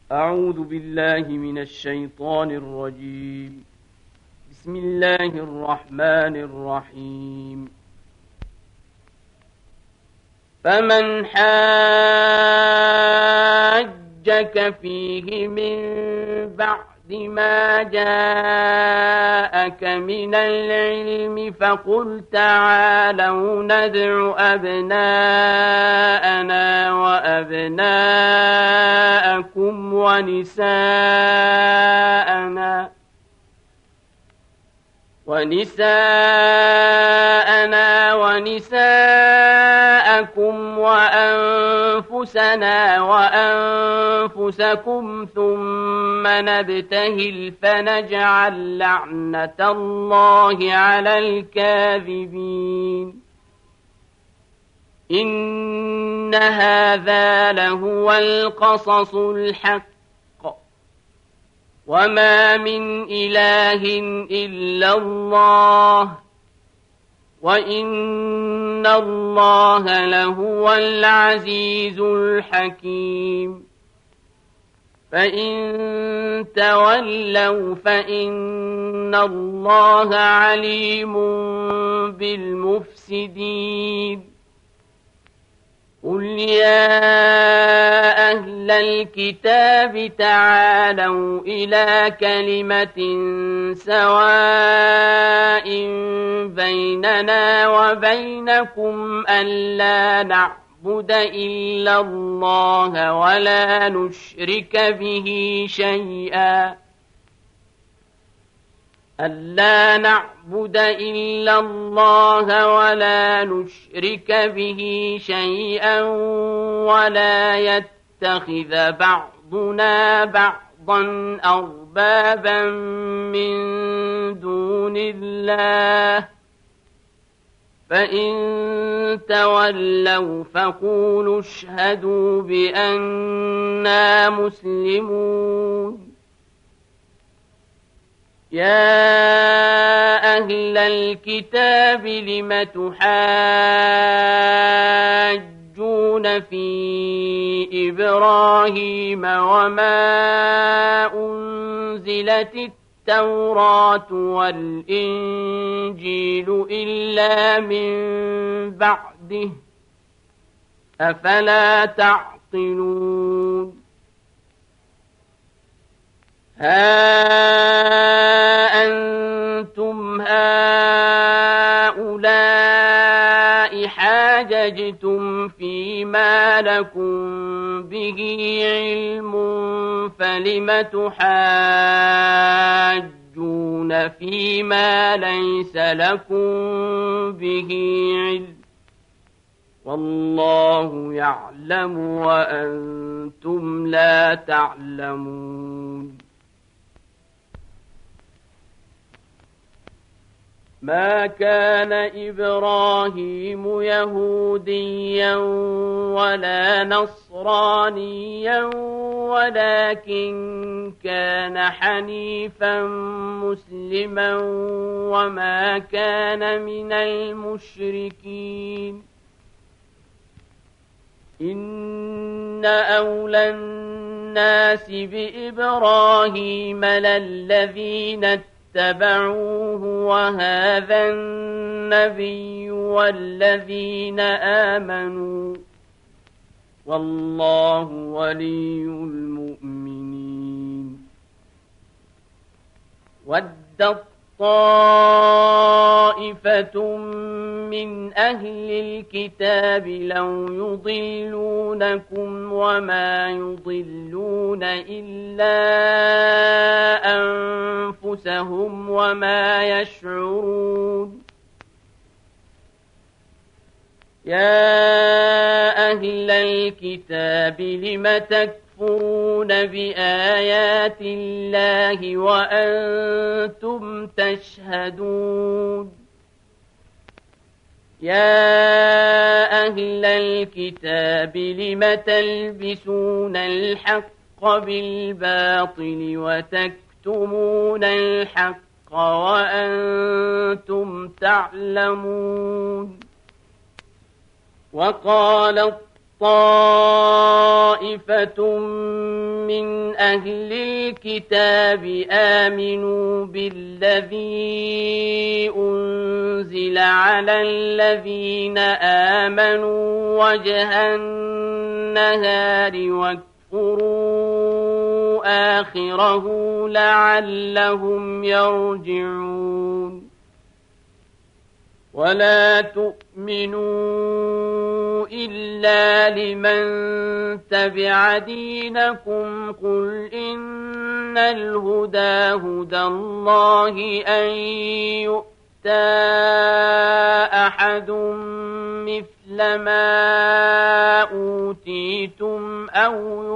أعوذ بالله من الشيطان الرجيم. بسم الله الرحمن الرحيم. فمن حاجك فيه من بعد ما جاءك من العلم فقل تعالوا ندع أبناءنا وأبناءكم ونساءنا ونساءكم وأنفسنا وأنفسكم ثم نبتهل فنجعل لعنة الله على الكاذبين. إن هذا لهو القصص الحق، وما من إله إلا الله، وإن الله لهو العزيز الحكيم. فإن تولوا فإن الله عليم بالمفسدين. قل يا أهل الكتاب تعالوا إلى كلمة سواء بيننا وبينكم ألا نعبد إلا الله ولا نشرك به شيئا ولا يتخذ بعضنا بعضا أربابا من دون الله. فإن تولوا فقولوا اشهدوا بأننا مسلمون. يا أهل الكتاب لم تحاجون في إبراهيم وما أنزلت التوراة والإنجيل إلا من بعده، أفلا تعقلون؟ ها أنتم هؤلاء حاججتم فيما لكم به علم فلم تحاجون فيما ليس لكم به علم، والله يعلم وأنتم لا تعلمون. ما كان إبراهيم يهوديا ولا نصرانيا ولكن كان حنيفا مسلما وما كان من المشركين. إن أولى الناس بإبراهيم للذين اتبعوه وهذا النبي والذين آمنوا، والله ولي المؤمنين. ودت طائفة من أهل الكتاب لو يضلونكم وما يضلون إلا أنفسهم وما يشعرون. يا أهل الكتاب لم تكفرون بآيات الله وأنتم تشهدون. يا أهل الكتاب لم تلبسون الحق بالباطل وتكتمون الحق وأنتم تعلمون. وقالت طائفة من أهل الكتاب آمنوا بالذي أنزل على الذين آمنوا وجه النهار واكفروا آخره لعلهم يرجعون ولا تؤمنوا إلا لمن تبع دينكم قل إن الهدى هدى الله أن يؤتى أحد مثل ما أوتيتم أو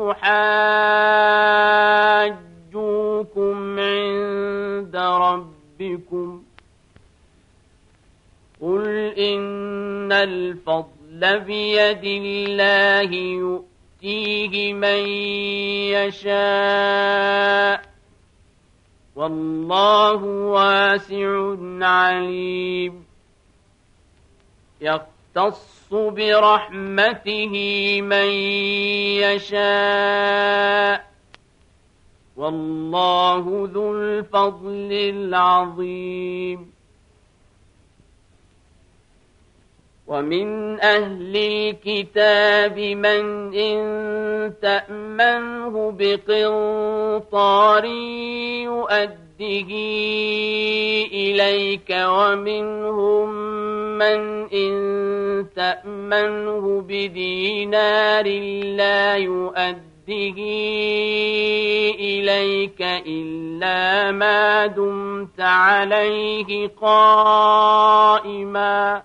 يحاجوكم عند ربكم قل إن الفضل بيد الله يؤتيه من يشاء والله واسع عليم يختص برحمته من يشاء والله ذو الفضل العظيم ومن أهل الكتاب من إن تأمنه بقنطار يؤده إليك ومنهم من إن تأمنه بدينار لا يؤده إليك إلا ما دمت عليه قائما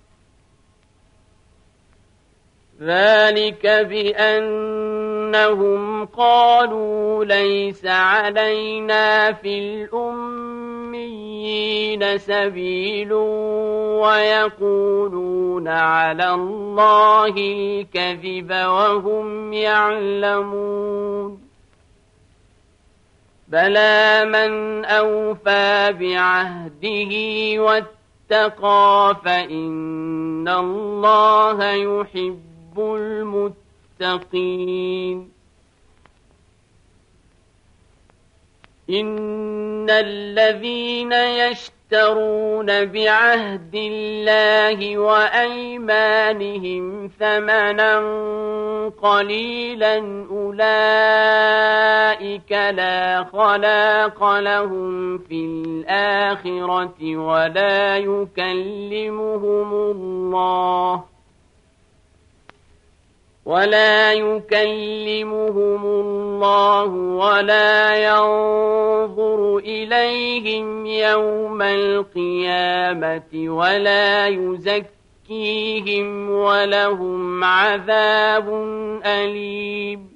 ذلك بأنهم قالوا ليس علينا في الأميين سبيل ويقولون على الله الكذب وهم يعلمون بلى من أوفى بعهده واتقى فإن الله يحب المتقين إن الذين يشترون بعهد الله وأيمانهم ثمنا قليلا أولئك لا خلاق لهم في الآخرة ولا يكلمهم الله ولا ينظر إليهم يوم القيامة ولا يزكيهم ولهم عذاب أليم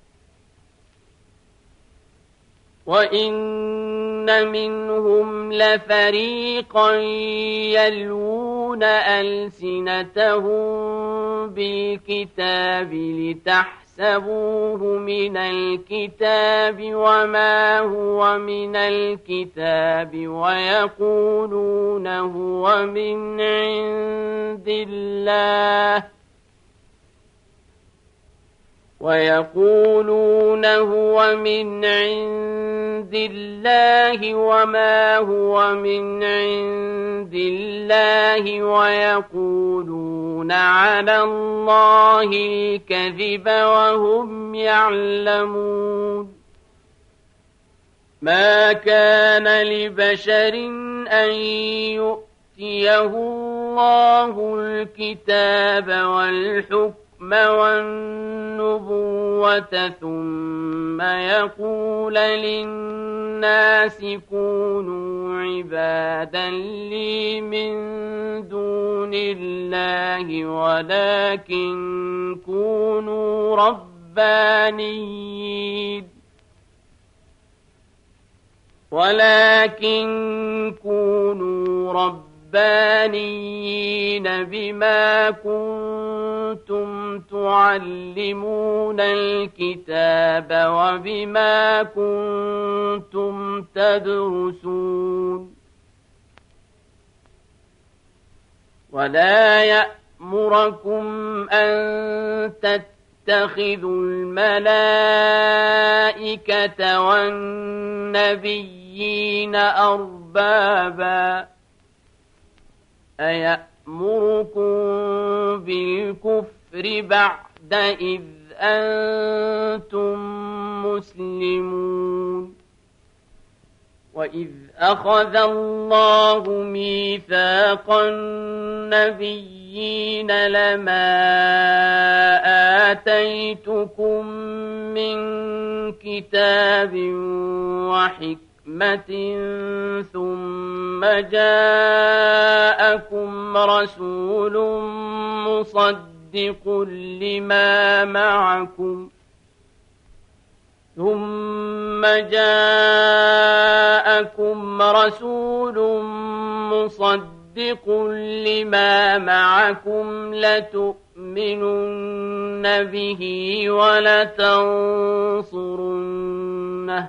وإن منهم لفريقا يلوون ألسنتهم بالكتاب لتحسبوه من الكتاب وما هو من الكتاب ويقولون هو من عند الله وما هو من عند الله ويقولون على الله الكذب وهم يعلمون ما كان لبشر أن يؤتيه الله الكتاب والحكم والنبوة ثم يقول للناس كونوا عبادا لي من دون الله ولكن كونوا ربانيين بما كنتم تعلمون الكتاب وبما كنتم تدرسون ولا يأمركم أن تتخذوا الملائكة والنبيين أربابا أيأمركم بالكفر بعد إذ أنتم مسلمون وإذ أخذ الله ميثاق النبيين لما آتيتكم من كتاب وحكمة ثم جاءكم رسول مصدق لما معكم لتؤمنن به ولتنصرنه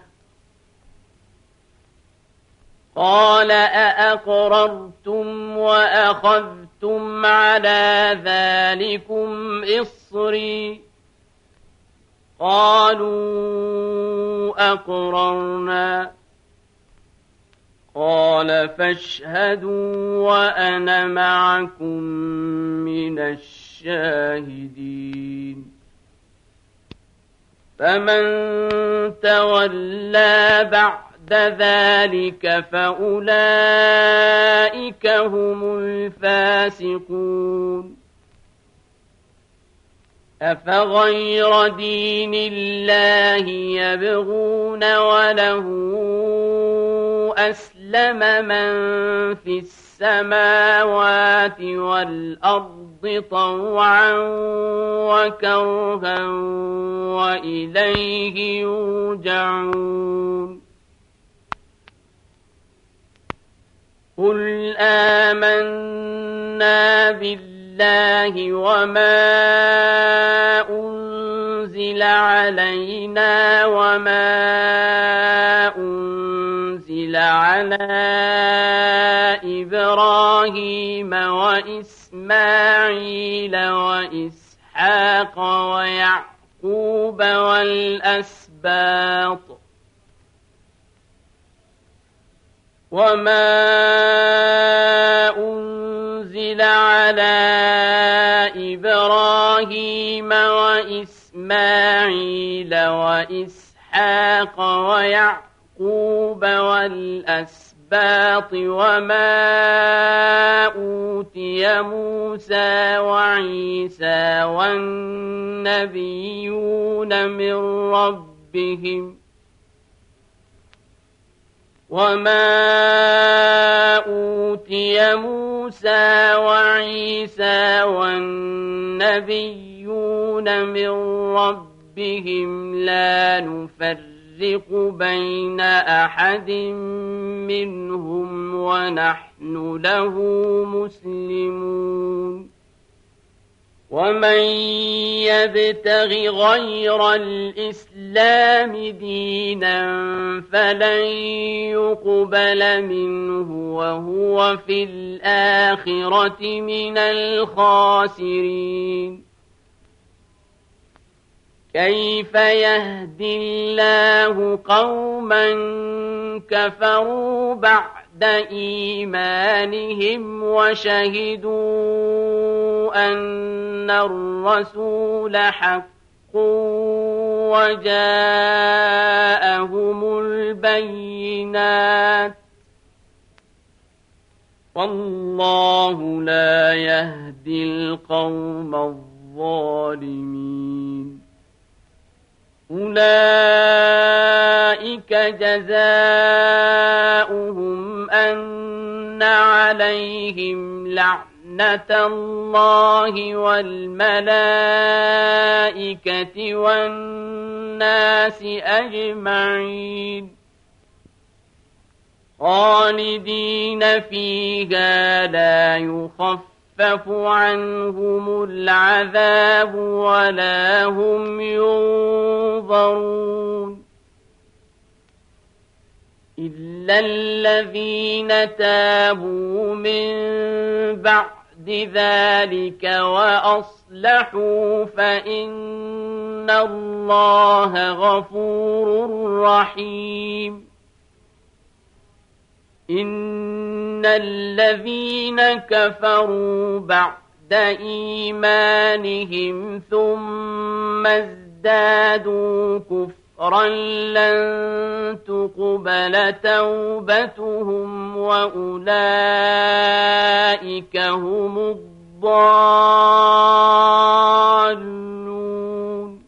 قال أأقررتم وأخذتم على ذلكم إصري قالوا أقررنا قال فاشهدوا وأنا معكم من الشاهدين فمن تولى بعد ذلك فأولئك هم الفاسقون أفغير دين الله يبغون وله أسلم من في السماوات والأرض طوعا وكرها وإليه يرجعون قل آمنا بالله وما أنزل علينا وما أنزل على إبراهيم وإسماعيل وإسحاق ويعقوب والأسباط وما أنزل على إبراهيم وإسماعيل وإسحاق ويعقوب والأسباط وما أوتي موسى وعيسى والنبيون من ربهم وما أوتي موسى وعيسى والنبيون من ربهم لا نفرق بين أحد منهم ونحن له مسلمون ومن يبتغ غير الإسلام دينا فلن يقبل منه وهو في الآخرة من الخاسرين كيف يهدي الله قوما كفروا بعد إيمانهم وشهدوا أن الرسول حق وجاءهم البينات والله لا يهدي القوم الظالمين أولئك جزاؤهم أن عليهم لعنة الله والملائكة والناس أجمعين خالدين فيها لا يخفف عنهم العذاب ولا هم ينظرون إلا الذين تابوا من بعد ذلك وأصلحوا فإن الله غفور رحيم إن الذين كفروا بعد إيمانهم ثم ازدادوا كفرا لن تقبل توبتهم وأولئك هم الضالون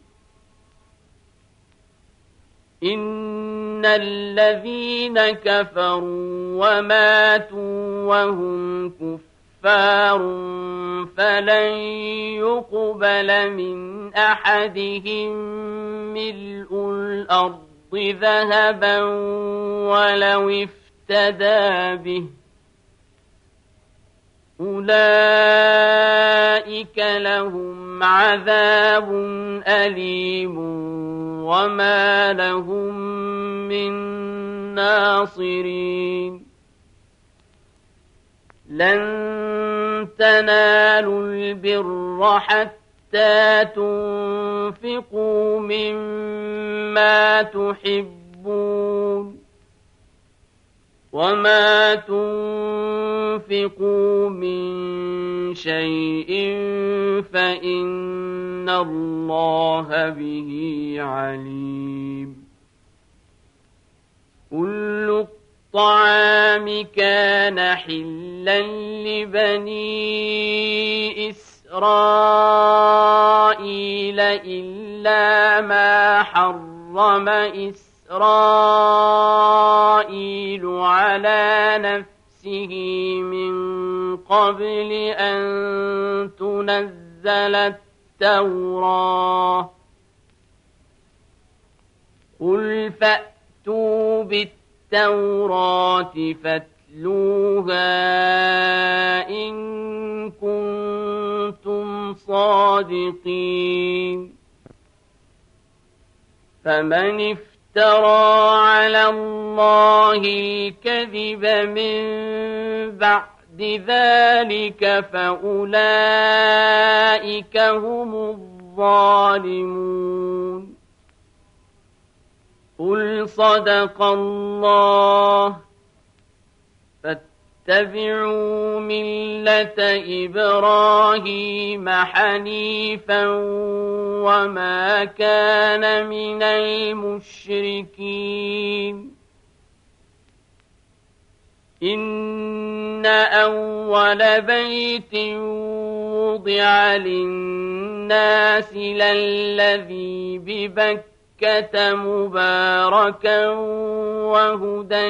إن الذين كفروا وماتوا وهم كفار فلن يقبل من أحدهم ملء الأرض ذهبا ولو افتدى به أولئك لهم عذاب أليم وما لهم من ناصرين لن تنالوا البر حتى تنفقوا مما تحبون وما تنفقوا من شيء فإن الله به عليم كل الطعام كان حلا لبني إسرائيل إلا ما حرم إسرائيل على نفسه من قبل أن تنزل التوراة قل فأتوا بالتوراة فاتلوها إن كنتم صادقين فمن افترى على الله الكذب من بعد ذلك فأولئك هم الظالمون قل صدق الله فاتبعوا ملة إبراهيم حنيفا وما كان من المشركين إن أول بيت وضع للناس للذي ببكة مباركا وهدى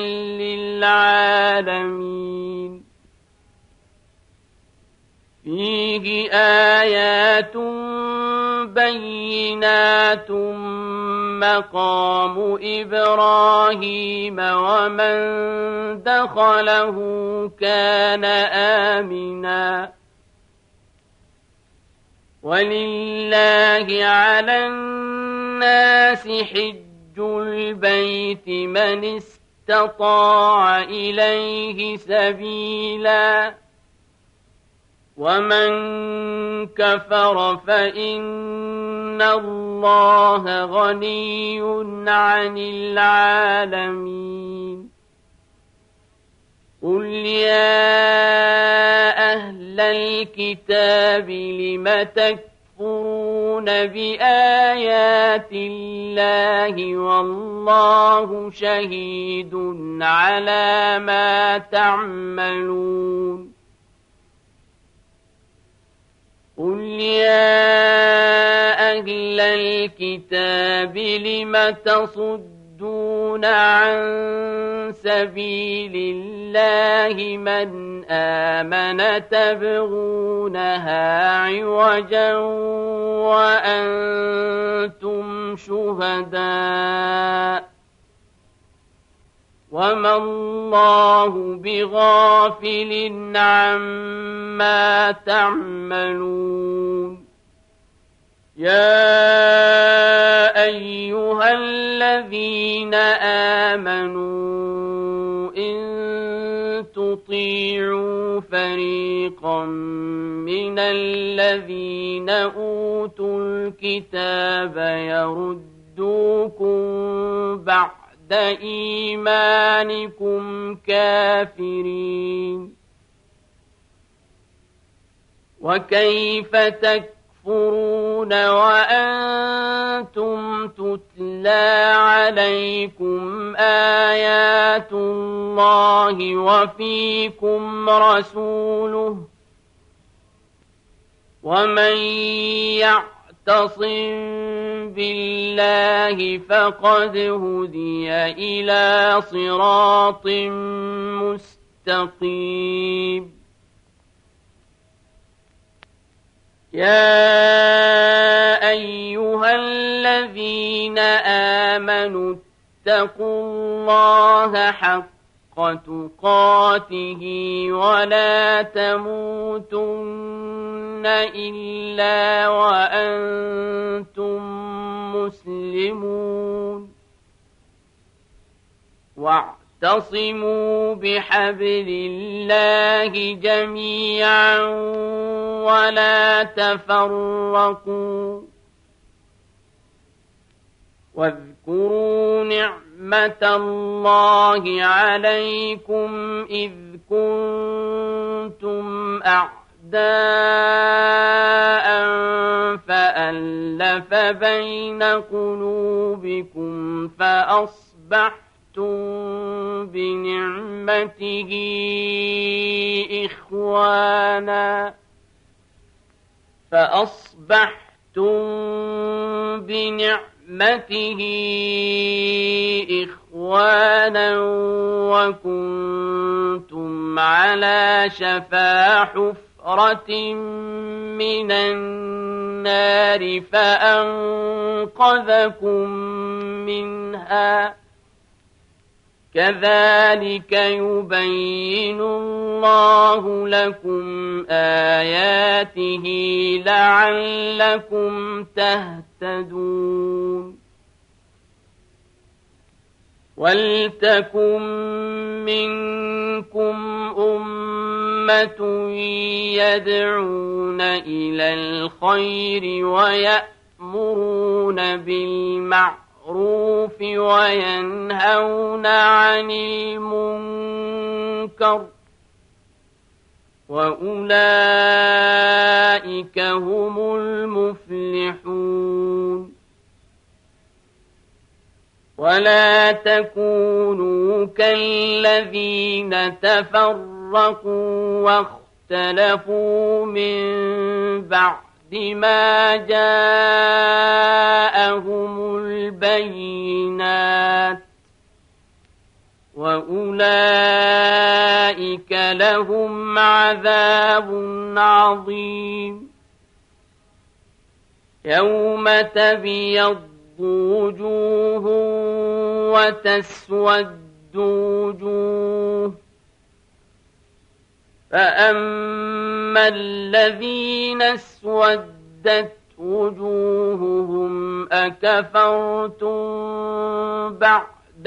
للعالمين فيه آيات بينات مقام إبراهيم ومن دخله كان آمنا ولله على الناس حج البيت من استطاع إليه سبيلا ومن كفر فإن الله غني عن العالمين قل يا أهل الكتاب لم تكفرون بآيات الله والله شهيد على ما تعملون قل يا أهل الكتاب لم تصدون عن سبيل الله من آمن تبغونها عوجا وأنتم شهداء وما الله بغافل عما تعملون يا أيها الذين آمنوا إن تطيعوا فريقا فريقا من الذين أوتوا الكتاب يردوكم بعد إيمانكم كافرين وكيف تكفرون وأنتم تتلى عليكم آيات الله وفيكم رسوله ومن يعتصم بالله فقد هدي إلى صراط مستقيم يا أيها الذين آمنوا اتقوا الله حق تقاته ولا تموتن إلا وأنتم مسلمون واعتصموا بحبل الله جميعا ولا تفرقوا واذكروا نعمة الله عليكم إذ كنتم أعداء فألف بين قلوبكم فأصبحتم بنعمته إخوانا وكنتم على شفا حفرة من النار فأنقذكم منها كذلك يبين الله لكم آياته لعلكم تهتدون ولتكن منكم أمة يدعون إلى الخير ويأمرون بالمعروف وينهون عن المنكر وأولئك هم المفلحون ولا تكونوا كالذين تفرقوا واختلفوا من بعد ما جاءهم البينات وأولئك لهم عذاب عظيم يوم تبيض وجوه وتسود وجوه فأما الذين اسودت وجوههم أكفرتم بعد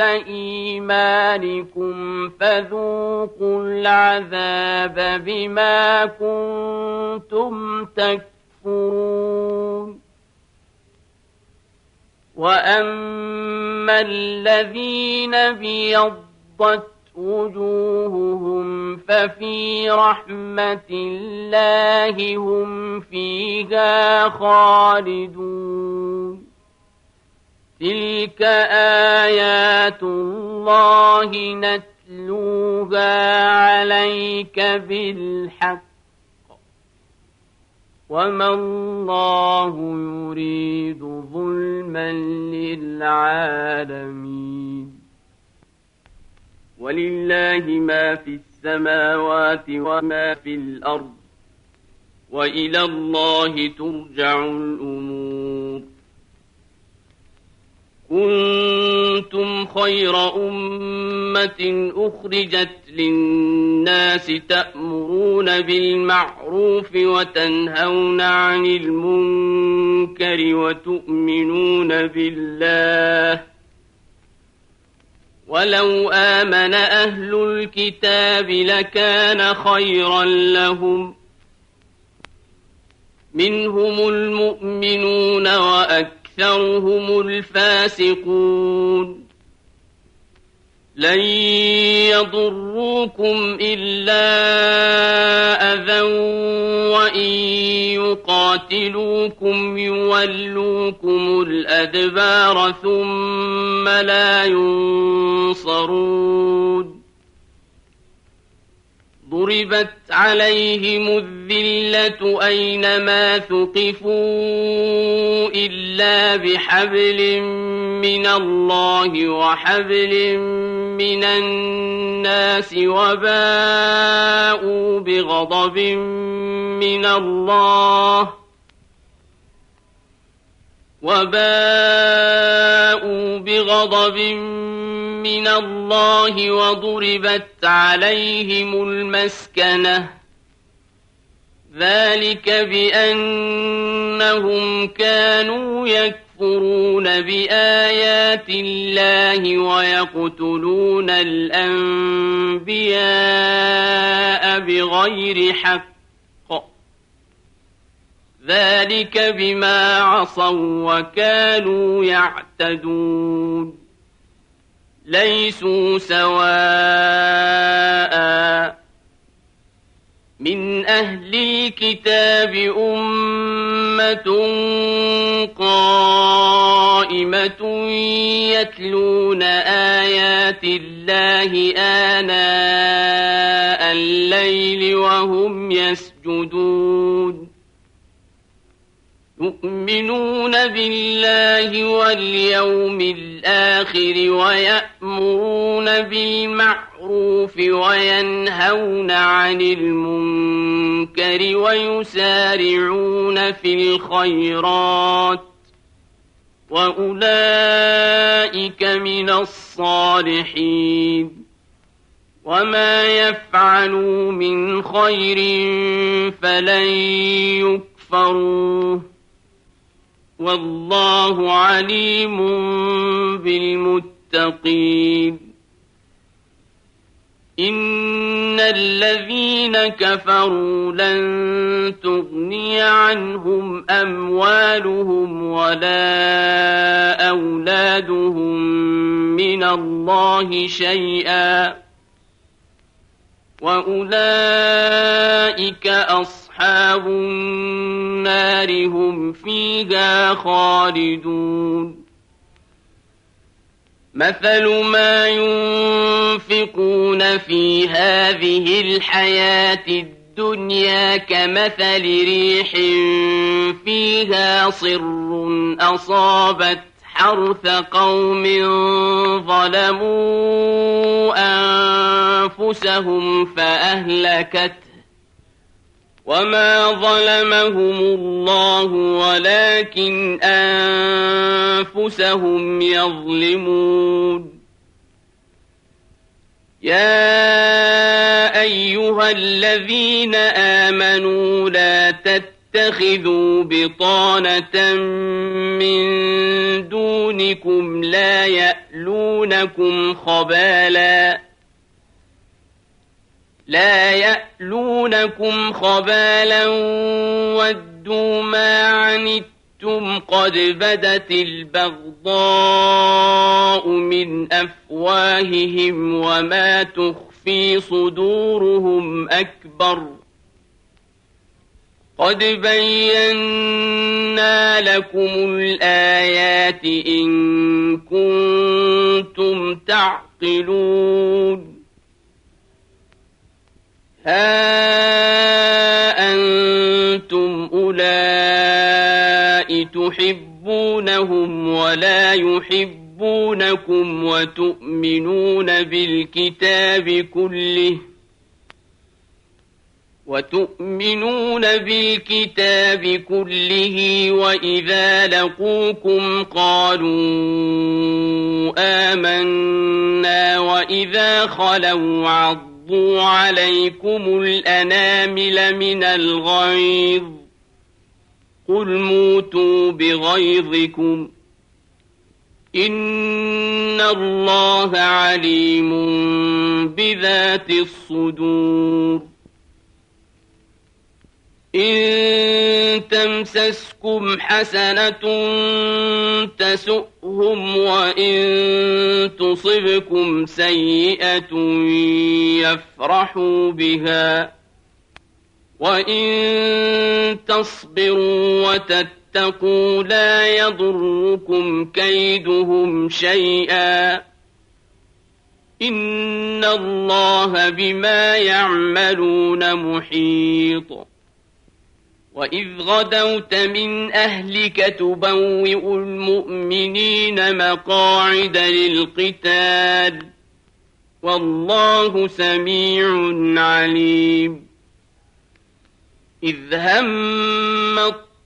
إيمانكم فذوقوا العذاب بما كنتم تكفرون وأما الذين ابيضت وجوههم ففي رحمة الله هم فيها خالدون تلك آيات الله نتلوها عليك بالحق وما الله يريد ظلما للعالمين ولله ما في السماوات وما في الأرض وإلى الله ترجع الأمور كنتم خير أمة أخرجت للناس تأمرون بالمعروف وتنهون عن المنكر وتؤمنون بالله ولو آمن أهل الكتاب لكان خيرا لهم منهم المؤمنون وأكثرهم الفاسقون لن يضروكم إلا أذى وإن يقاتلوكم يولوكم الأدبار ثم لا ينصرون ضربت عليهم الذلة أينما ثقفوا إلا بحبل من الله وحبل من الناس وباءوا بغضب من الله وضربت عليهم المسكنة ذلك بأنهم كانوا يكفرون بآيات الله ويقتلون الأنبياء بغير حق ذلك بما عصوا وكانوا يعتدون ليسوا سواء من أهل الكتاب أمة قائمة يتلون آيات الله آناء الليل وهم يسجدون يؤمنون بالله واليوم الآخر ويأمرون بالمعروف وينهون عن المنكر ويسارعون في الخيرات وأولئك من الصالحين وما يفعلوا من خير فلن يكفروه والله عليم بالمتقين إن الذين كفروا لن تغني عنهم أموالهم ولا أولادهم من الله شيئا وأولئك أصحاب النار هم فيها خالدون مثل ما ينفقون في هذه الحياة الدنيا كمثل ريح فيها صر أصابت حرث قوم ظلموا أنفسهم فأهلكته وما ظلمهم الله ولكن أنفسهم يظلمون يا أيها الذين آمنوا لا تتخذوا بطانة من دونكم لا يألونكم خبالا ودوا ما عنتم قد بدت البغضاء من أفواههم وما تخفي صدورهم أكبر قد بينا لكم الآيات إن كنتم تعقلون ها أنتم أولئك تحبونهم ولا يحبونكم وتؤمنون بالكتاب كله وإذا لقوكم قالوا آمنا وإذا خلوا عضوا عليكم الأنامل من الغيظ قل موتوا بغيظكم إن الله عليم بذات الصدور إن تمسسكم حسنة تسؤهم وإن تصبكم سيئة يفرحوا بها وإن تصبروا وتتقوا لا يضركم كيدهم شيئا إن الله بما يعملون محيط وإذ غدوت من أهلك تبوئ المؤمنين مقاعد للقتال والله سميع عليم إذ هم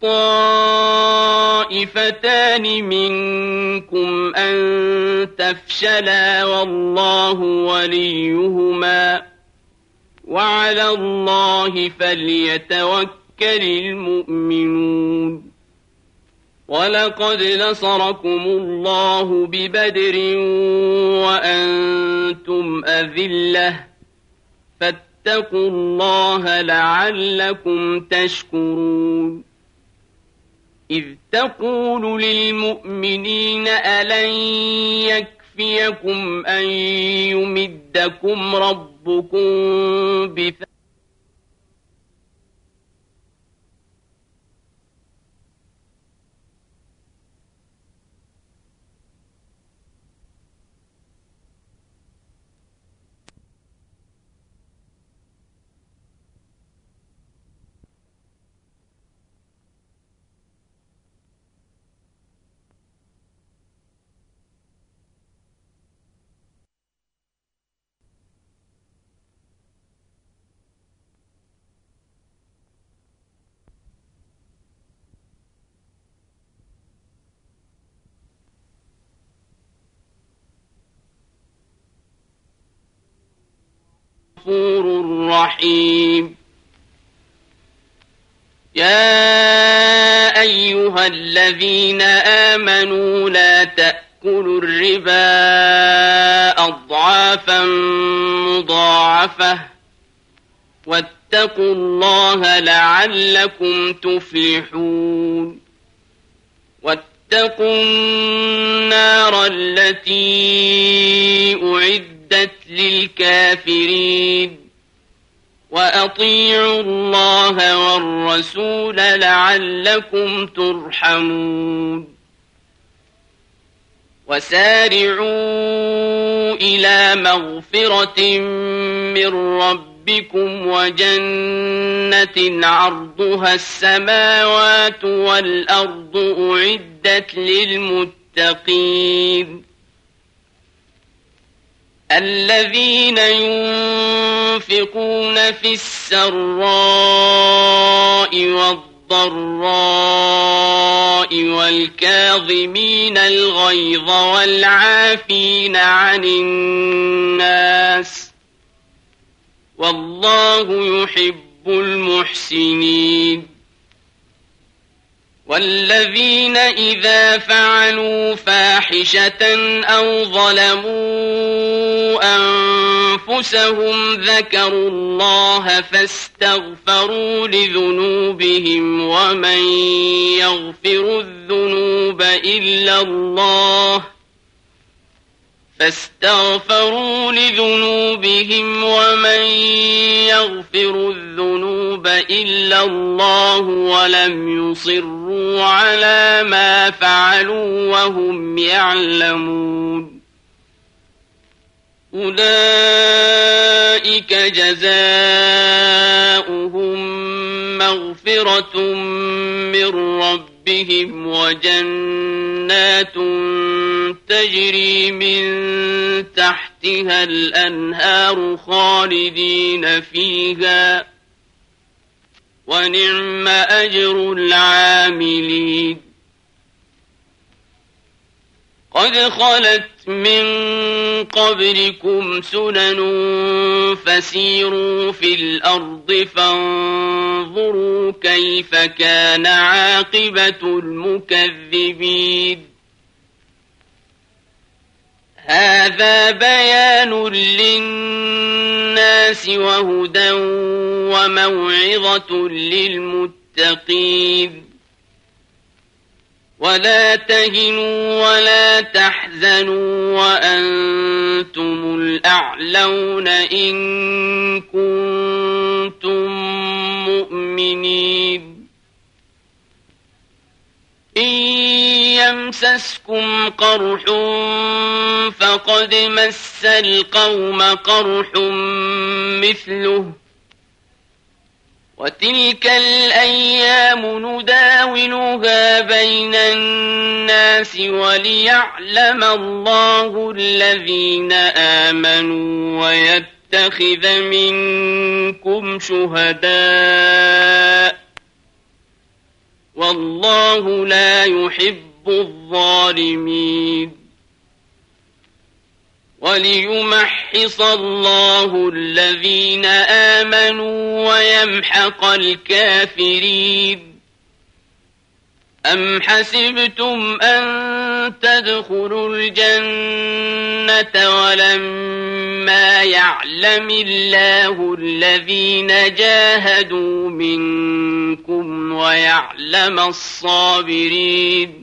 الطائفتان منكم أن تفشلا والله وليهما وعلى الله فليتوكل المؤمنون ولقد نصركم الله ببدر وأنتم أذلة فاتقوا الله لعلكم تشكرون إذ تقول للمؤمنين ألن يكفيكم أن يمدكم ربكم بثلاث غفور رحيم يا أيها الذين آمنوا لا تأكلوا الربا أضعافا مضاعفة واتقوا الله لعلكم تفلحون واتقوا النار التي أعدت للكافرين وأطيعوا الله والرسول لعلكم ترحمون وسارعوا إلى مغفرة من ربكم وجنة عرضها السماوات والأرض أعدت للمتقين الذين ينفقون في السراء والضراء والكاظمين الغيظ والعافين عن الناس والله يحب المحسنين والذين إذا فعلوا فاحشة أو ظلموا أنفسهم ذكروا الله فاستغفروا لذنوبهم ومن يغفر الذنوب إلا الله فاستغفروا لذنوبهم ومن يغفر الذنوب إلا الله ولم يصروا على ما فعلوا وهم يعلمون أولئك جزاؤهم مغفرة من ربهم وجنات تجري من تحتها الأنهار خالدين فيها ونعم أجر العاملين قد خلت من قبلكم سنن فسيروا في الأرض فانظروا كيف كان عاقبة المكذبين هذا بيان للناس وهدى وموعظة للمتقين ولا تهنوا ولا تحزنوا وأنتم الأعلون إن كنتم مؤمنين إن يمسسكم قرح فقد مس القوم قرح مثله وتلك الأيام نداولها بين الناس وليعلم الله الذين آمنوا ويتخذ منكم شهداء والله لا يحب الظالمين وليمحص الله الذين آمنوا ويمحق الكافرين أم حسبتم أن تدخلوا الجنة ولما يعلم الله الذين جاهدوا منكم ويعلم الصابرين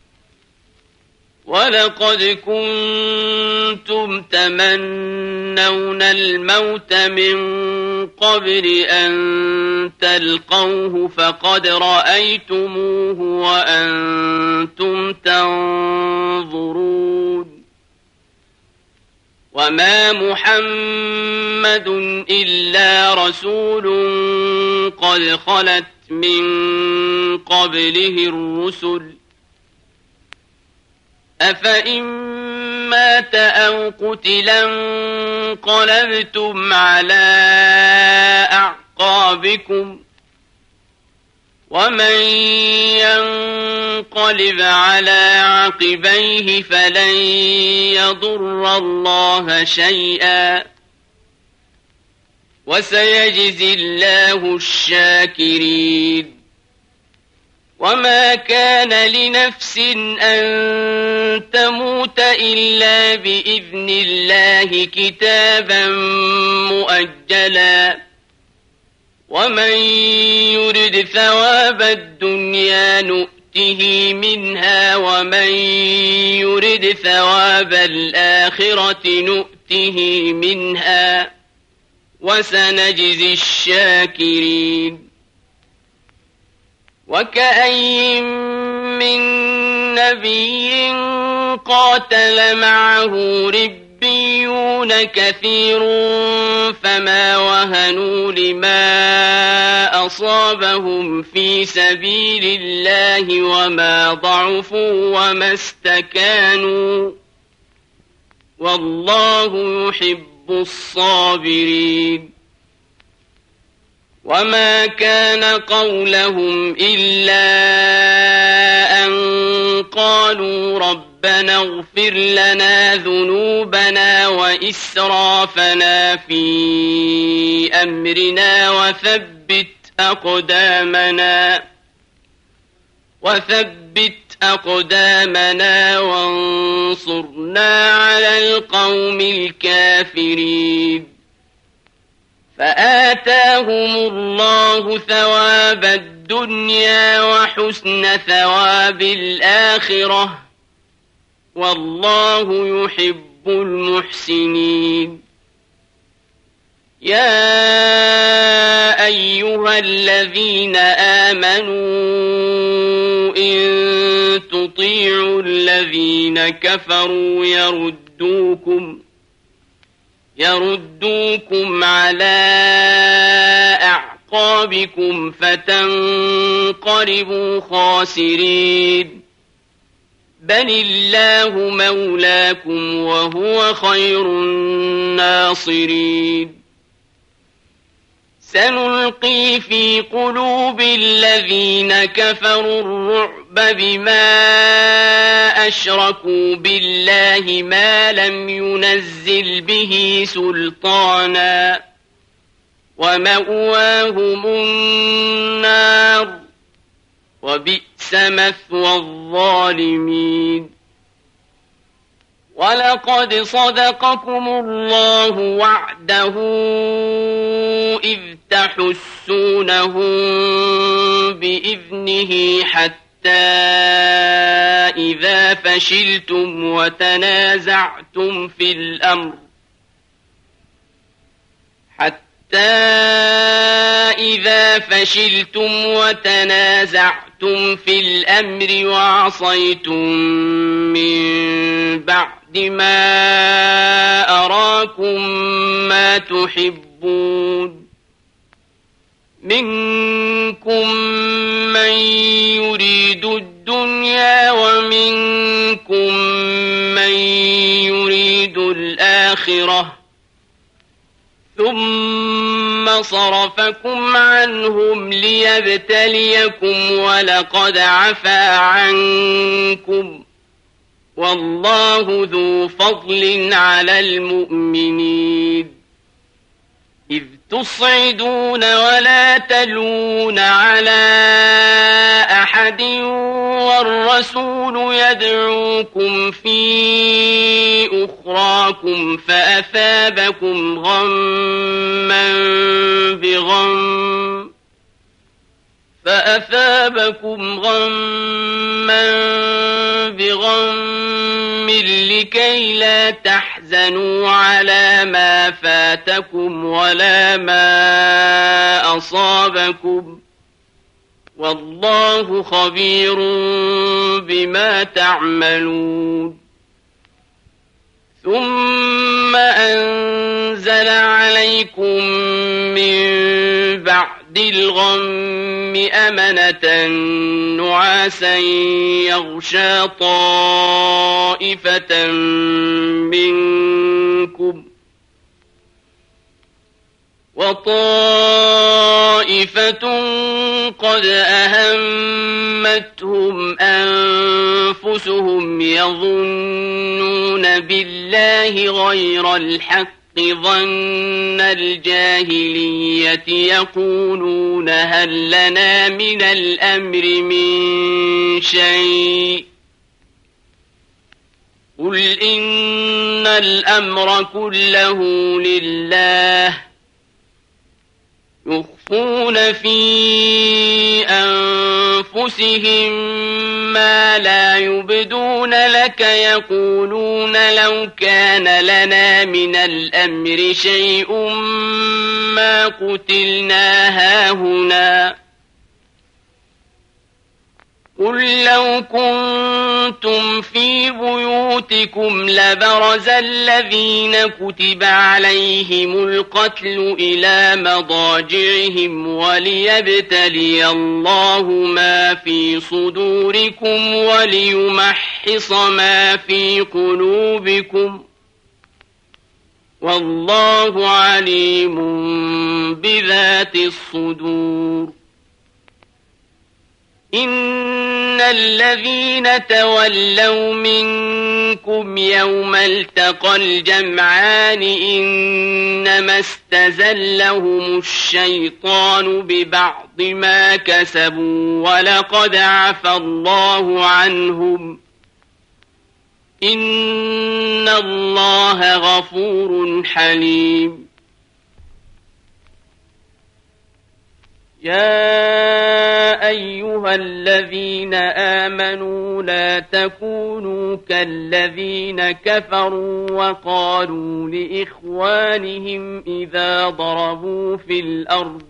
ولقد كنتم تمنون الموت من قبل أن تلقوه فقد رأيتموه وأنتم تنظرون وما محمد إلا رسول قد خلت من قبله الرسل أفإن مات أو قتلا انقلبتم على أعقابكم ومن ينقلب على عقبيه فلن يضر الله شيئا وسيجزي الله الشاكرين وما كان لنفس أن تموت إلا بإذن الله كتابا مؤجلا ومن يرد ثواب الدنيا نؤته منها ومن يرد ثواب الآخرة نؤته منها وسنجزي الشاكرين وكأي من نبي قاتل معه ربيون كثير فما وهنوا لما أصابهم في سبيل الله وما ضعفوا وما استكانوا والله يحب الصابرين وما كان قولهم إلا أن قالوا ربنا اغفر لنا ذنوبنا وإسرافنا في أمرنا وثبت أقدامنا وانصرنا على القوم الكافرين فآتاهم الله ثواب الدنيا وحسن ثواب الآخرة والله يحب المحسنين يا أيها الذين آمنوا إن تطيعوا الذين كفروا يردوكم على أعقابكم فتنقلبوا خاسرين بل الله مولاكم وهو خير الناصرين سنلقي في قلوب الذين كفروا الرعب بما أشركوا بالله ما لم ينزل به سلطانا ومأواهم النار وبئس مثوى الظالمين ولقد صدقكم الله وعده إذ تحسونهم بإذنه حتى إذا فشلتم وتنازعتم في الأمر وعصيتم من بعد ما أراكم ما تحبون منكم من يريد الدنيا ومنكم من يريد الآخرة ثم صرفكم عنهم ليبتليكم ولقد عفا عنكم والله ذو فضل على المؤمنين إذ تصعدون ولا تلوون على أحد والرسول يدعوكم في أخراكم فأثابكم غما بغم لكي لا تحزنوا على ما فاتكم ولا ما أصابكم والله خبير بما تعملون ثم أنزل عليكم من بعد الغم أمنة نعاسا يغشى طائفة منكم وطائفة قد أهمتهم أنفسهم يظنون بالله غير الحق ظن الجاهلية يقولون هل لنا من الأمر من شيء قل إن الأمر كله لله يخفون في أنفسهم ما لا يبدون لك يقولون لو كان لنا من الأمر شيء ما قتلنا هاهنا قل لو كنتم في بيوتكم لبرز الذين كتب عليهم القتل إلى مضاجعهم وليبتلي الله ما في صدوركم وليمحص ما في قلوبكم والله عليم بذات الصدور إن الذين تولوا منكم يوم التقى الجمعان إنما استزلهم الشيطان ببعض ما كسبوا ولقد عفى الله عنهم إن الله غفور حليم يا أيها الذين آمنوا لا تكونوا كالذين كفروا وقالوا لإخوانهم إذا ضربوا في الأرض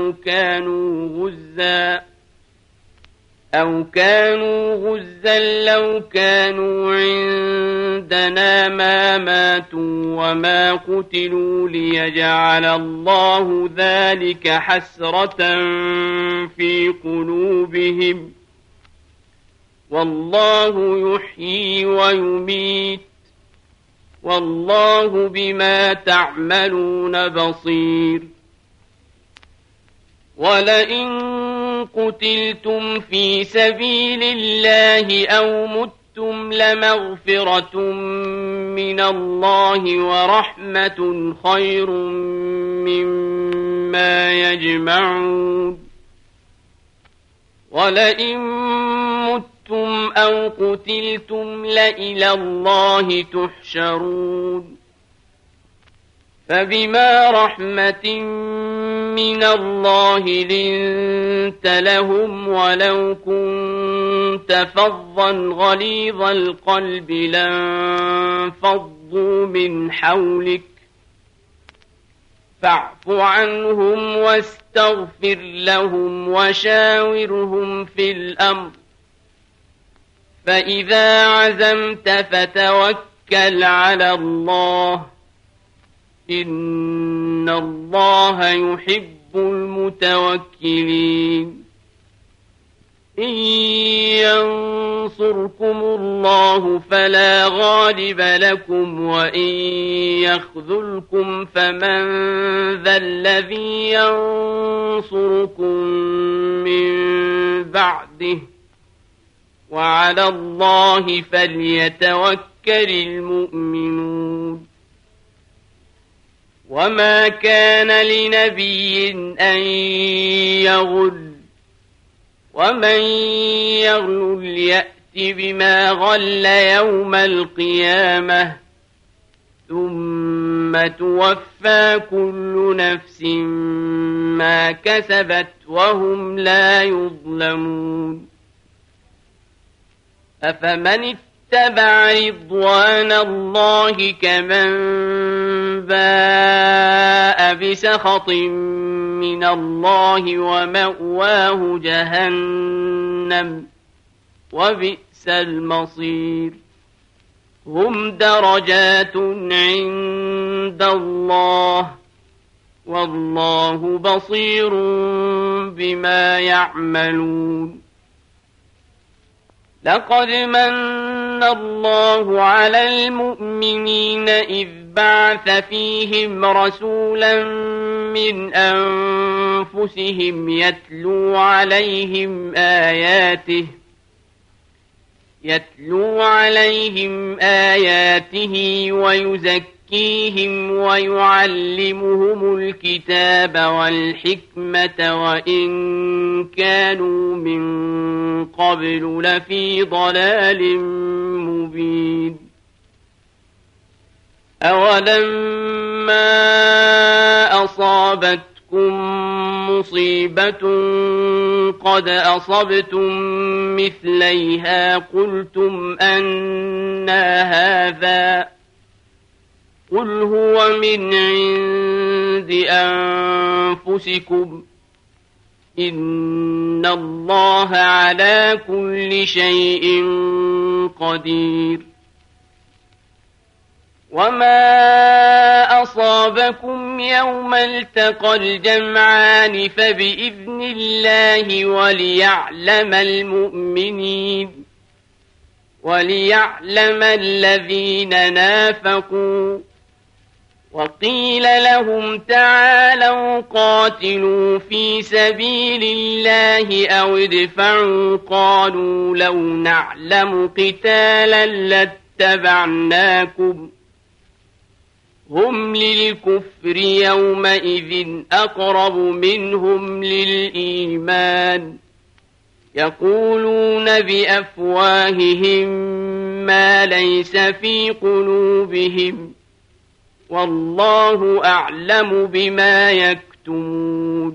أو كانوا غزا لو كانوا عندنا ما ماتوا وما قتلوا ليجعل الله ذلك حسرة في قلوبهم والله يحيي ويميت والله بما تعملون بصير ولئن قتلتم في سبيل الله أو متم لمغفرة من الله ورحمة خير مما يجمعون ولئن متم متم أو قتلتم لإلى الله تحشرون فبما رحمة من الله لنت لهم ولو كنت فظا غليظ القلب لانفضوا من حولك فاعف عنهم واستغفر لهم وشاورهم في الأمر فإذا عزمت فتوكل على الله إن الله يحب المتوكلين إن ينصركم الله فلا غالب لكم وإن يخذلكم فمن ذا الذي ينصركم من بعده وعلى الله فليتوكل المؤمنون وما كان لنبي أن يغل ومن يغل يأت بما غل يوم القيامة ثم توفى كل نفس ما كسبت وهم لا يظلمون أفمن اتبع رضوان الله كمن باء بسخط من الله ومأواه جهنم وبئس المصير هم درجات عند الله والله بصير بما يعملون لقد من الله على المؤمنين إذ بعث فيهم رسولا من أنفسهم يتلو عليهم آياته ويزكيهم ويعلمهم الكتاب والحكمة وإن كانوا من قبل لفي ضلال مبين أولما أصابتكم مصيبة قد أصبتم مثليها قلتم أنى هذا قل هو من عند أنفسكم إن الله على كل شيء قدير وما أصابكم يوم التقى الجمعان فبإذن الله وليعلم الذين نافقوا وقيل لهم تعالوا قاتلوا في سبيل الله أو ادفعوا قالوا لو نعلم قتالا لاتبعناكم هم للكفر يومئذ أقرب منهم للإيمان يقولون بأفواههم ما ليس في قلوبهم والله أعلم بما يكتمون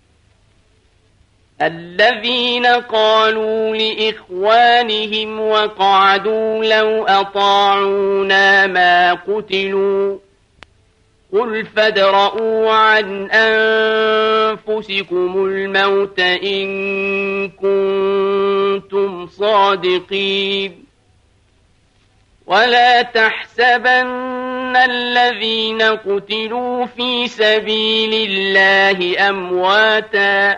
الذين قالوا لإخوانهم وقعدوا لو أطاعونا ما قتلوا قل فادرءوا عن أنفسكم الموت إن كنتم صادقين ولا تحسبن الذين قتلوا في سبيل الله أمواتا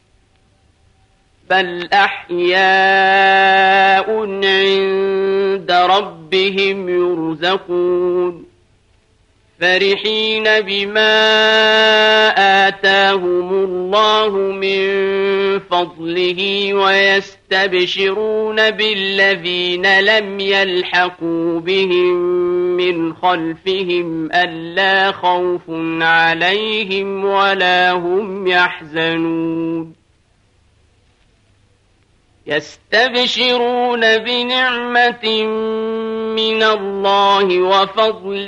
بل أحياء عند ربهم يرزقون فرحين بما آتاهم الله من فضله ويستبشرون بالذين لم يلحقوا بهم من خلفهم ألا خوف عليهم ولا هم يحزنون يستبشرون بنعمة من الله وفضل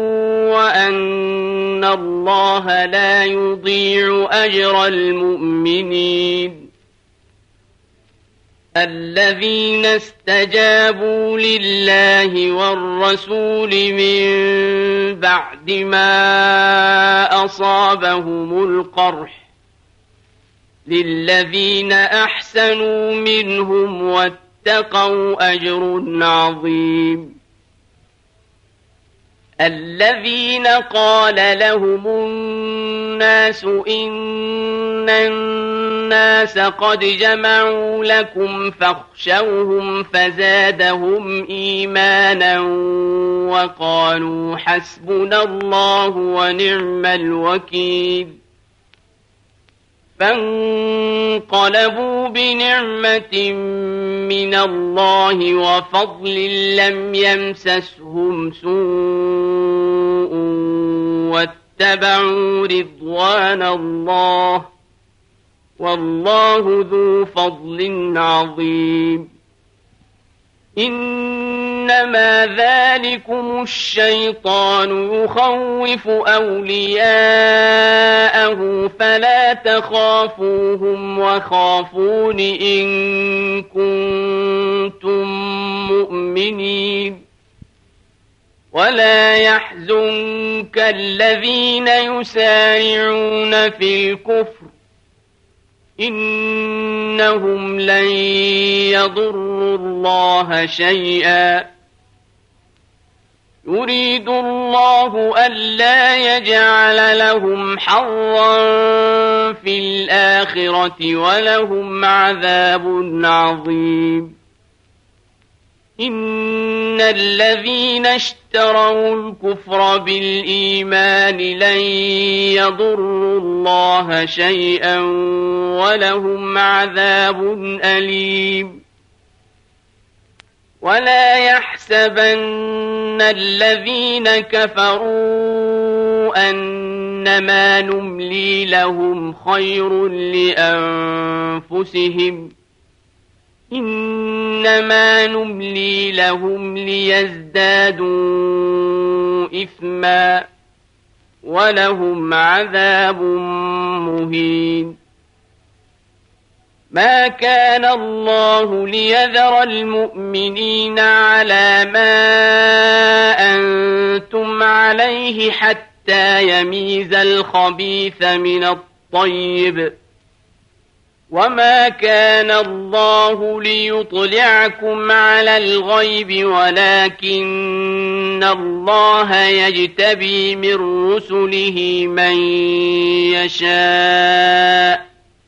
وأن الله لا يضيع أجر المؤمنين الذين استجابوا لله والرسول من بعد ما أصابهم القرح للذين أحسنوا منهم واتقوا أجر عظيم الذين قال لهم الناس إن الناس قد جمعوا لكم فاخشوهم فزادهم إيمانا وقالوا حسبنا الله ونعم الوكيل فانقلبوا بنعمة من الله وفضل لم يمسسهم سوء واتبعوا رضوان الله والله ذو فضل عظيم إنما ذلكم الشيطان يخوف أولياءه فلا تخافوهم وخافون إن كنتم مؤمنين ولا يحزنك الذين يسارعون في الكفر إنهم لن يضروا الله شيئا يريد الله ألا يجعل لهم حظا في الآخرة ولهم عذاب عظيم إن الذين اشتروا الكفر بالإيمان لن يضروا الله شيئا ولهم عذاب أليم ولا يحسبن الذين كفروا أنما نملي لهم خير لأنفسهم إنما نملي لهم ليزدادوا إثما ولهم عذاب مهين ما كان الله ليذر المؤمنين على ما أنتم عليه حتى يميز الخبيث من الطيب وما كان الله ليطلعكم على الغيب ولكن الله يجتبي من رسله من يشاء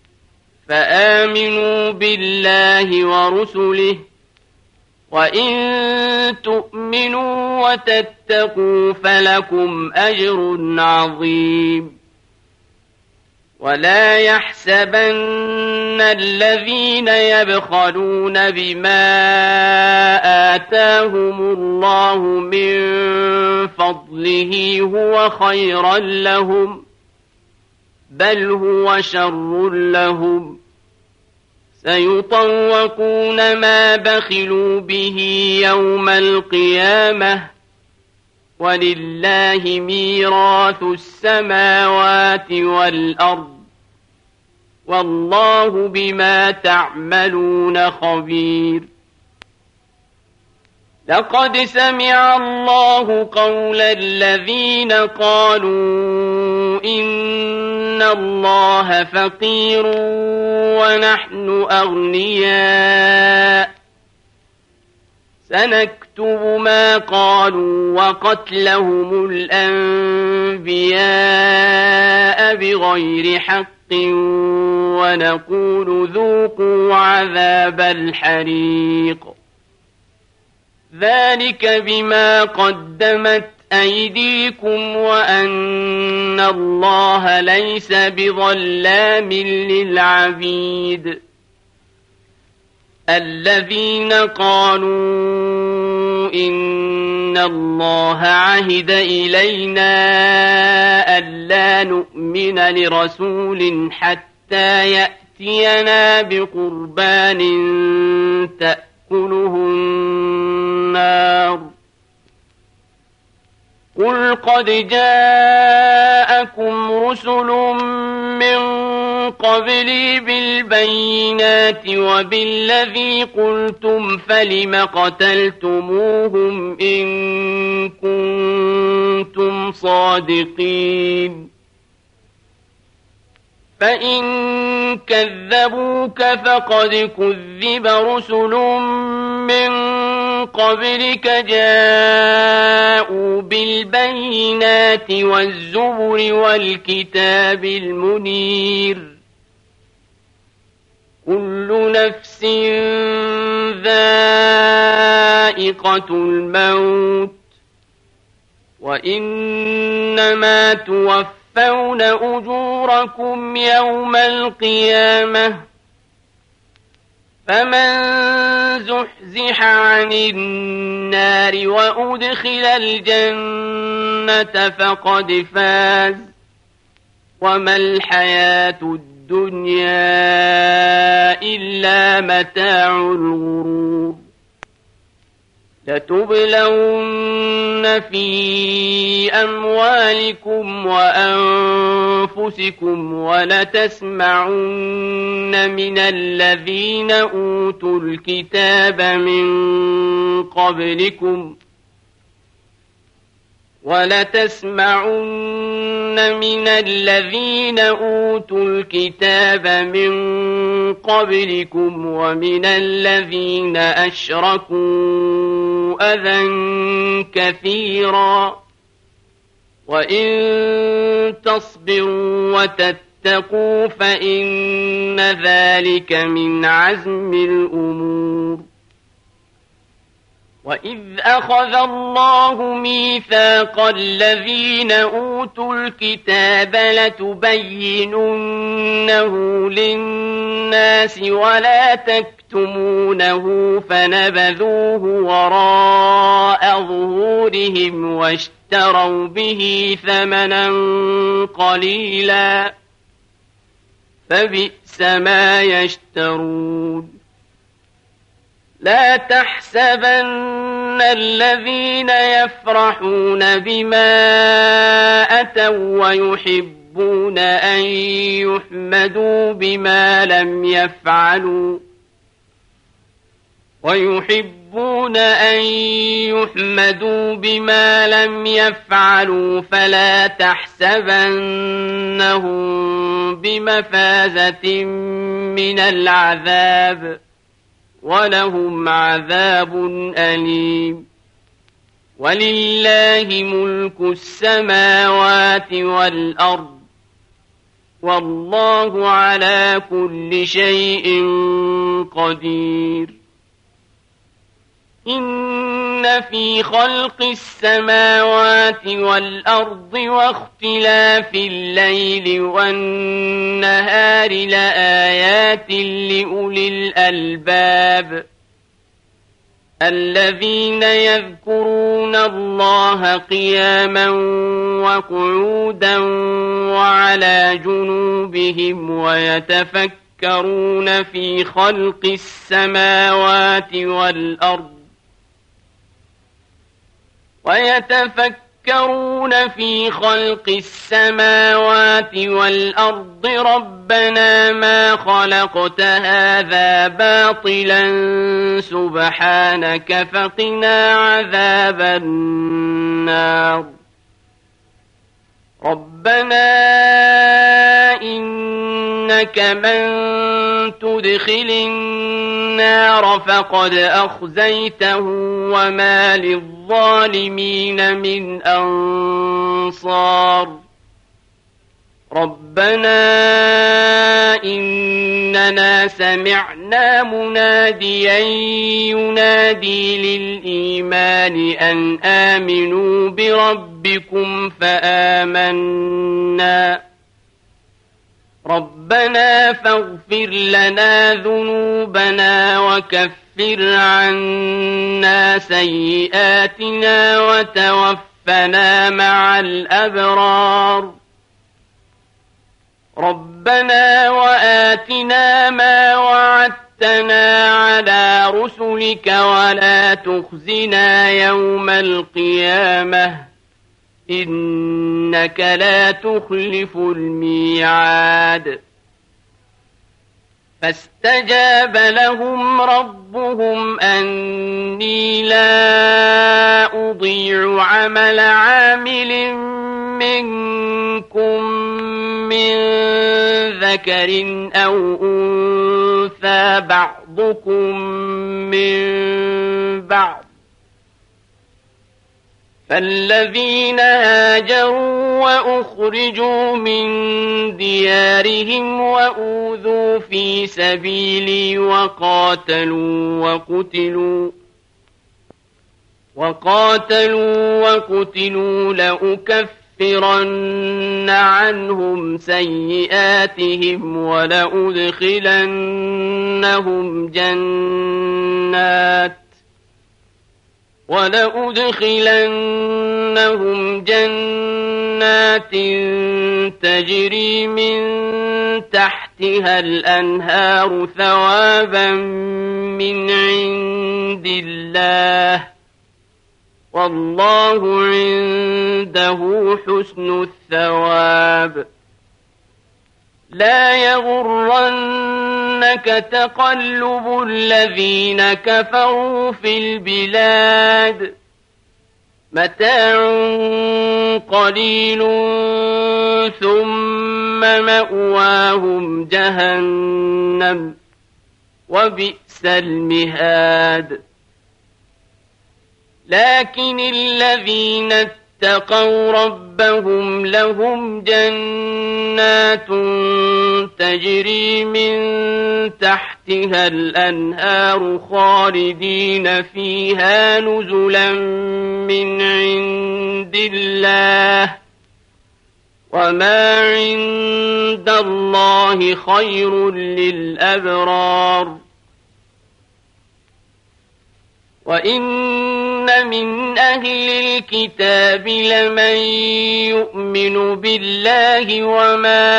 فآمنوا بالله ورسله وإن تؤمنوا وتتقوا فلكم أجر عظيم ولا يحسبن الذين يبخلون بما آتاهم الله من فضله هو خيرا لهم بل هو شر لهم سيطوقون ما بخلوا به يوم القيامة ولله ميراث السماوات والأرض والله بما تعملون خبير لقد سمع الله قول الذين قالوا إن الله فقير ونحن أغنياء سنكتب ما قالوا وقتلهم الأنبياء بغير حق ونقول ذوقوا عذاب الحريق ذلك بما قدمت أيديكم وأن الله ليس بظلام للعبيد الذين قالوا إن الله عهد إلينا ألا نؤمن لرسول حتى يأتي يأتينا بقربان تأكله النار قل قد جاءكم رسل من قبلي بالبينات وبالذي قلتم فلم قتلتموهم إن كنتم صادقين فإن كذبوك فقد كذب رسل من قبلك جاءوا بالبينات والزبر والكتاب المنير كل نفس ذائقة الموت وإنما توفون أجوركم يوم القيامة فمن زحزح عن النار وأدخل الجنة فقد فاز وما الحياة الدنيا إلا متاع الغرور لتبلون في أموالكم وأنفسكم ولتسمعن من الذين أوتوا الكتاب من قبلكم ومن الذين أشركوا أذى كثيرا وإن تصبروا وتتقوا فإن ذلك من عزم الأمور وإذ أخذ الله ميثاق الذين أوتوا الكتاب لتبيننه للناس ولا تكتمونه فنبذوه وراء ظهورهم واشتروا به ثمنا قليلا فبئس ما يشترون لا تحسبن الذين يفرحون بما أتوا ويحبون أن يحمدوا بما لم يفعلوا فلا تحسبنهم بمفازة من العذاب ولهم عذاب أليم ولله ملك السماوات والأرض والله على كل شيء قدير إن في خلق السماوات والأرض واختلاف الليل والنهار لآيات لأولي الألباب الذين يذكرون الله قياما وقعودا وعلى جنوبهم ويتفكرون في خلق السماوات والأرض ربنا ما خلقت هذا باطلا سبحانك فقنا عذاب النار ربنا إنك من تدخل النار فقد أخزيته وما للظالمين من أنصار ربنا إننا سمعنا مناديا ينادي للإيمان أن آمنوا بربكم فآمنا ربنا فاغفر لنا ذنوبنا وكفر عنا سيئاتنا وتوفنا مع الأبرار ربنا وآتنا ما وعدتنا على رسلك ولا تخزنا يوم القيامة إنك لا تخلف الميعاد فاستجاب لهم ربهم أني لا أضيع عمل عامل منكم من ذكر أو أنثى بعضكم من بعض فالذين هاجروا وأخرجوا من ديارهم وأوذوا في سبيلي وقاتلوا لأكفرن عنهم سيئاتهم ولأدخلنهم جنات تجري من تحتها الأنهار ثوابا من عند الله والله عنده حسن الثواب لا يغرنك تقلب الذين كفروا في البلاد متاع قليل ثم مأواهم جهنم وبئس المهاد لكن الذين اتقوا ربهم لهم جنات تجري من تحتها الأنهار خالدين فيها نزلا من عند الله وما عند الله خير للأبرار وإن من أهل الكتاب لمن يؤمن بالله وما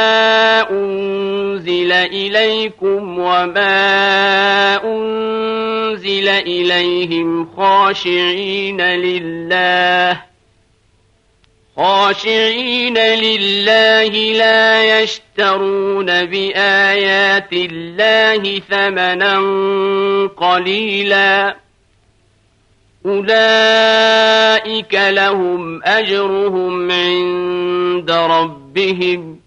أنزل إليكم وما أنزل إليهم خاشعين لله لا يشترون بآيات الله ثمنا قليلا أولئك لهم أجرهم عند ربهم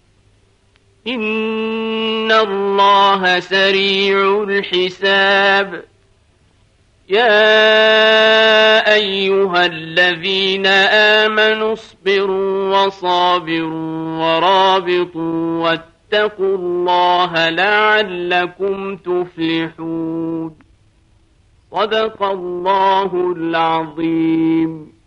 إن الله سريع الحساب يا أيها الذين آمنوا اصبروا وصابروا ورابطوا واتقوا الله لعلكم تفلحون صدق الله العظيم